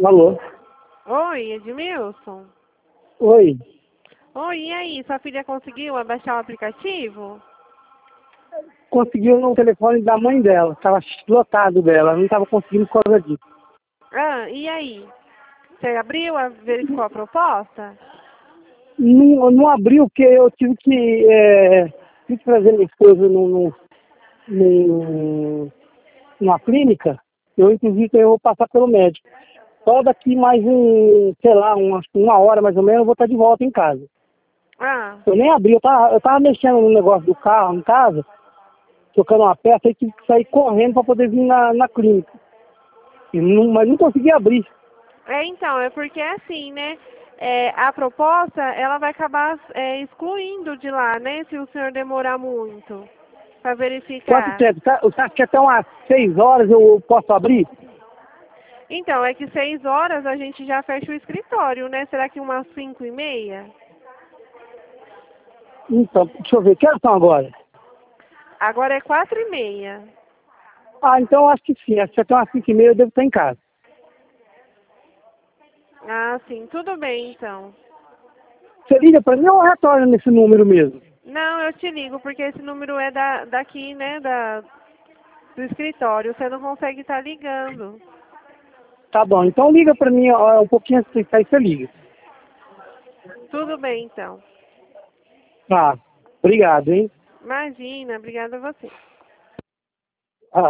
Alô? Oi, Edmilson? Oi. Oi, e aí? Sua filha conseguiu abaixar o aplicativo? Conseguiu no telefone da mãe dela. Estava lotado dela. Não estava conseguindo por causa disso. Ah, e aí? Você abriu, verificou a proposta? Não abriu porque eu tive que trazer minha esposa numa clínica. Eu, inclusive, eu vou passar pelo médico. Só daqui mais sei lá, uma hora mais ou menos, eu vou estar de volta em casa. Ah, Eu nem abri, eu tava mexendo no negócio do carro em casa, tocando uma peça e tive que sair correndo para poder vir na clínica. Mas não consegui abrir. então, é porque é assim, né? A proposta, ela vai acabar excluindo de lá, né? Se o senhor demorar muito para Quanto verificar. tempo? Você acha que até umas 6 horas eu posso abrir? Então, é que 6 horas a gente já fecha o escritório, né? Será que umas 5:30? Então, deixa eu ver, que horas são agora? Agora é 4:30. Ah, então acho que sim, acho que até umas 5h30 eu devo estar em casa. Ah, sim, tudo bem então. Você liga para mim ou retorna nesse número mesmo? Não, eu te ligo, porque esse número é daqui, né, do escritório. Você não consegue estar ligando. Tá bom, então liga para mim ó, um pouquinho antes de sair, você liga. Tudo bem, então. Tá, obrigado, hein? Imagina, obrigada a você.